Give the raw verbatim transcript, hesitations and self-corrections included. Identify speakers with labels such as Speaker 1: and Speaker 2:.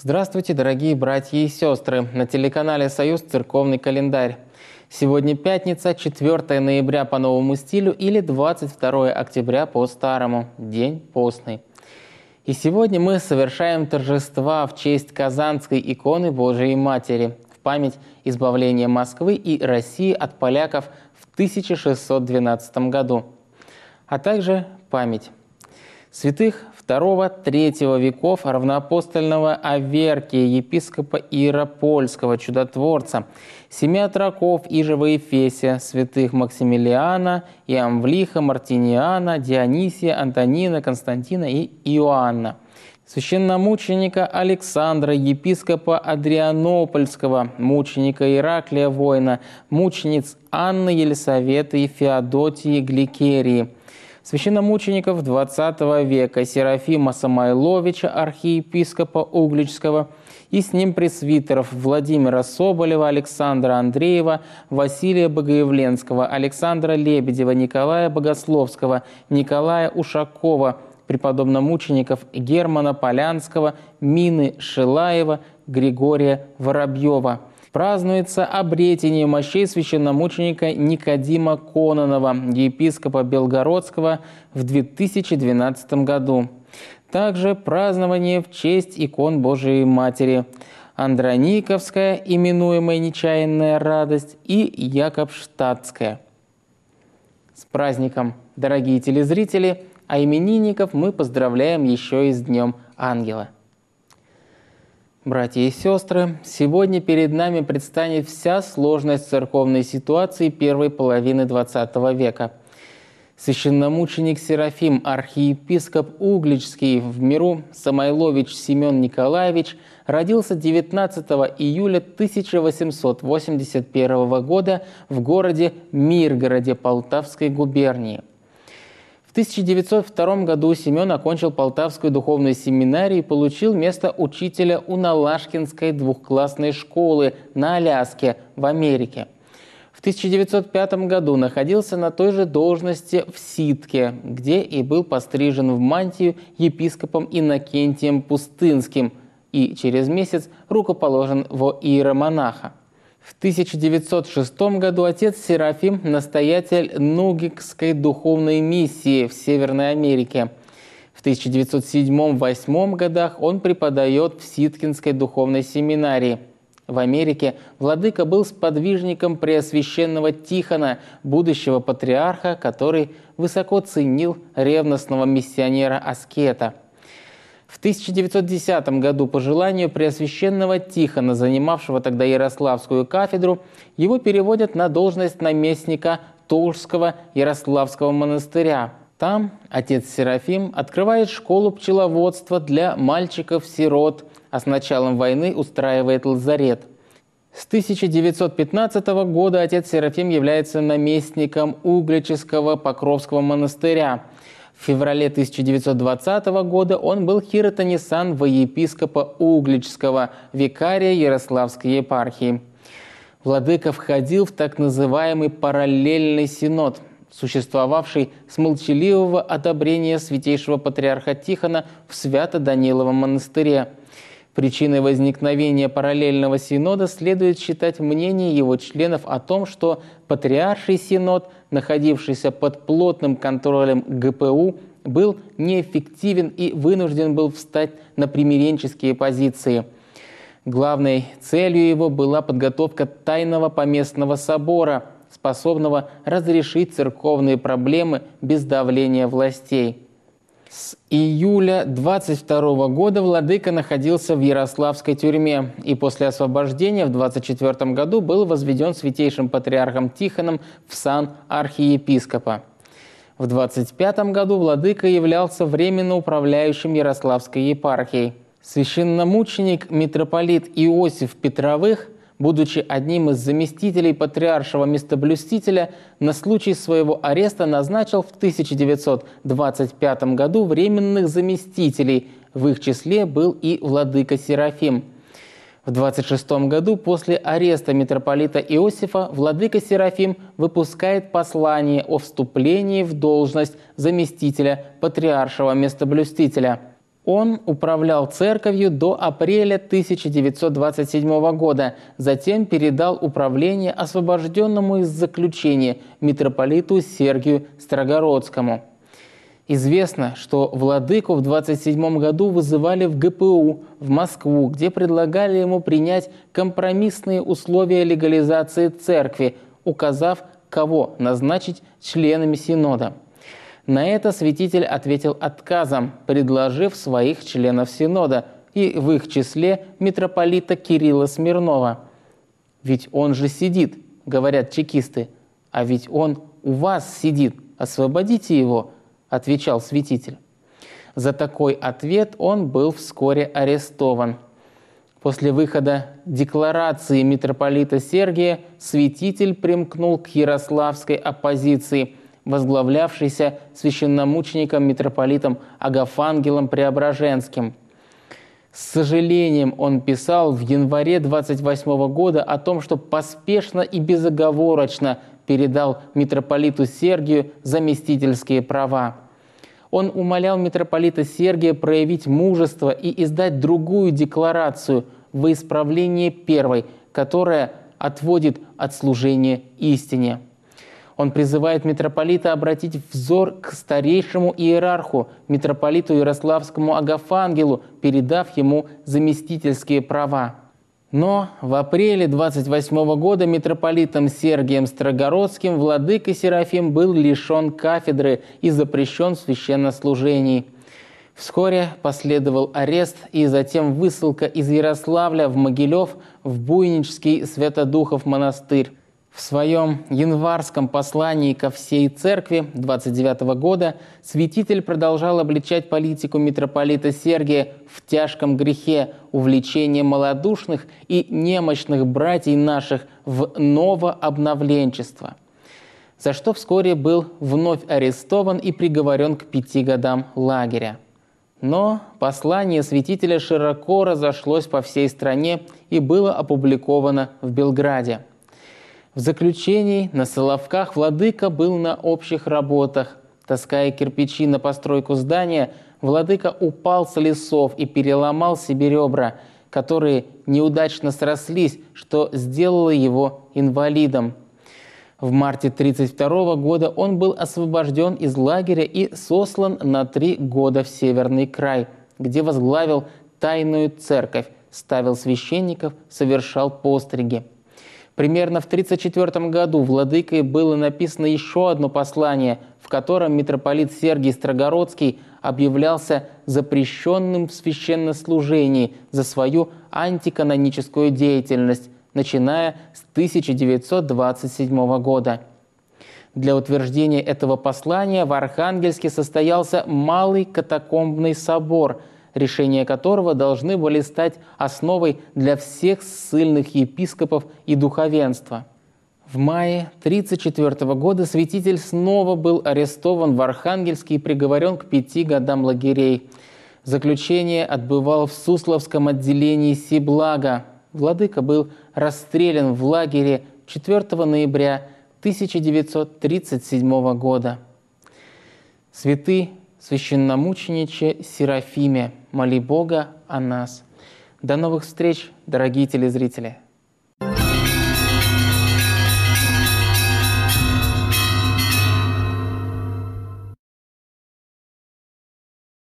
Speaker 1: Здравствуйте, дорогие братья и сестры! На телеканале «Союз» церковный календарь. Сегодня пятница, четвёртое ноября по новому стилю или двадцать второе октября по старому, день постный. И сегодня мы совершаем торжества в честь Казанской иконы Божией Матери в память избавления Москвы и России от поляков в тысяча шестьсот двенадцатом году, а также память святых второго-третьего веков равноапостольного Аверкия, епископа Иеропольского, чудотворца, семи отроков Ижева Ефесия, святых Максимилиана, Иамвлиха, Мартиниана, Дионисия, Антонина, Константина и Иоанна, священномученика Александра, епископа Адрианопольского, мученика Ираклия воина, мучениц Анны, Елисаветы и Феодотии Гликерии, священномучеников двадцатого века Серафима Самойловича, архиепископа Угличского, и с ним пресвитеров Владимира Соболева, Александра Андреева, Василия Богоявленского, Александра Лебедева, Николая Богословского, Николая Ушакова, преподобномучеников Германа Полянского, Мины Шилаева, Григория Воробьева. Празднуется обретение мощей священномученика Никодима Кононова, епископа Белгородского, в две тысячи двенадцатом году. Также празднование в честь икон Божией Матери: Андрониковская, именуемая «Нечаянная радость», и Якобштадтская. С праздником, дорогие телезрители! А именинников мы поздравляем еще и с Днем Ангела. Братья и сестры, сегодня перед нами предстанет вся сложность церковной ситуации первой половины двадцатого века. Священномученик Серафим, архиепископ Угличский, в миру Самойлович Семен Николаевич, родился девятнадцатого июля тысяча восемьсот восемьдесят первого года в городе Миргороде Полтавской губернии. В тысяча девятьсот втором году Семен окончил Полтавскую духовную семинарию и получил место учителя у Налашкинской двухклассной школы на Аляске в Америке. В тысяча девятьсот пятом году находился на той же должности в Ситке, где и был пострижен в мантию епископом Иннокентием Пустынским и через месяц рукоположен во иеромонаха. В тысяча девятьсот шестом году отец Серафим – настоятель Нугикской духовной миссии в Северной Америке. В тысяча девятьсот седьмом — восьмом годах он преподает в Ситкинской духовной семинарии. В Америке владыка был сподвижником преосвященного Тихона, будущего патриарха, который высоко ценил ревностного миссионера-аскета. В тысяча девятьсот десятом году по желанию преосвященного Тихона, занимавшего тогда Ярославскую кафедру, его переводят на должность наместника Толжского Ярославского монастыря. Там отец Серафим открывает школу пчеловодства для мальчиков-сирот, а с началом войны устраивает лазарет. С тысяча девятьсот пятнадцатого года отец Серафим является наместником Углического Покровского монастыря. В феврале тысяча девятьсот двадцатого года он был хиротонисан во епископа Угличского, викария Ярославской епархии. Владыка входил в так называемый параллельный синод, существовавший с молчаливого одобрения святейшего патриарха Тихона в Свято-Даниловом монастыре. Причиной возникновения параллельного синода следует считать мнение его членов о том, что патриарший синод, находившийся под плотным контролем гэ пэ у, был неэффективен и вынужден был встать на примиренческие позиции. Главной целью его была подготовка тайного поместного собора, способного разрешить церковные проблемы без давления властей. С июля двадцать второго года владыка находился в Ярославской тюрьме и после освобождения в двадцать четвёртом году был возведен святейшим патриархом Тихоном в сан архиепископа. В двадцать пятом году владыка являлся временно управляющим Ярославской епархией. Священномученик митрополит Иосиф Петровых, будучи одним из заместителей патриаршего местоблюстителя, на случай своего ареста назначил в тысяча девятьсот двадцать пятом году временных заместителей. В их числе был и владыка Серафим. В двадцать шестом году после ареста митрополита Иосифа владыка Серафим выпускает послание о вступлении в должность заместителя патриаршего местоблюстителя. Он управлял церковью до апреля тысяча девятьсот двадцать седьмого года, затем передал управление освобожденному из заключения митрополиту Сергию Строгородскому. Известно, что владыку в двадцать седьмом году вызывали в гэ пэ у в Москву, где предлагали ему принять компромиссные условия легализации церкви, указав, кого назначить членами синода. На это святитель ответил отказом, предложив своих членов синода, и в их числе митрополита Кирилла Смирнова. «Ведь он же сидит», — говорят чекисты, — «а ведь он у вас сидит, освободите его», — отвечал святитель. За такой ответ он был вскоре арестован. После выхода декларации митрополита Сергия святитель примкнул к ярославской оппозиции, возглавлявшейся священномучеником митрополитом Агафангелом Преображенским. С сожалением он писал в январе двадцать восьмого года о том, что поспешно и безоговорочно передал митрополиту Сергию заместительские права. Он умолял митрополита Сергия проявить мужество и издать другую декларацию во исправление первой, которая отводит от служения истине. Он призывает митрополита обратить взор к старейшему иерарху, митрополиту Ярославскому Агафангелу, передав ему заместительские права. Но в апреле двадцать восьмого года митрополитом Сергием Строгородским владыка Серафим был лишен кафедры и запрещен в священнослужении. Вскоре последовал арест и затем высылка из Ярославля в Могилев в Буйнический Святодухов монастырь. В своем январском послании ко всей церкви двадцать девятого года святитель продолжал обличать политику митрополита Сергия в тяжком грехе увлечения малодушных и немощных братьев наших в новообновленчество, за что вскоре был вновь арестован и приговорен к пяти годам лагеря. Но послание святителя широко разошлось по всей стране и было опубликовано в Белграде. В заключении на Соловках владыка был на общих работах. Таская кирпичи на постройку здания, владыка упал с лесов и переломал себе ребра, которые неудачно срослись, что сделало его инвалидом. В марте тысяча девятьсот тридцать второго года он был освобожден из лагеря и сослан на три года в Северный край, где возглавил тайную церковь, ставил священников, совершал постриги. Примерно в тысяча девятьсот тридцать четвёртом году владыкой было написано еще одно послание, в котором митрополит Сергий Строгородский объявлялся запрещенным в священнослужении за свою антиканоническую деятельность, начиная с тысяча девятьсот двадцать седьмого года. Для утверждения этого послания в Архангельске состоялся Малый катакомбный собор, решения которого должны были стать основой для всех ссыльных епископов и духовенства. В мае тысяча девятьсот тридцать четвёртого года святитель снова был арестован в Архангельске и приговорен к пяти годам лагерей. Заключение отбывал в Сусловском отделении Сиблага. Владыка был расстрелян в лагере четвёртого ноября тысяча девятьсот тридцать седьмого года. Святый священномучениче Серафиме, моли Бога о нас. До новых встреч, дорогие телезрители!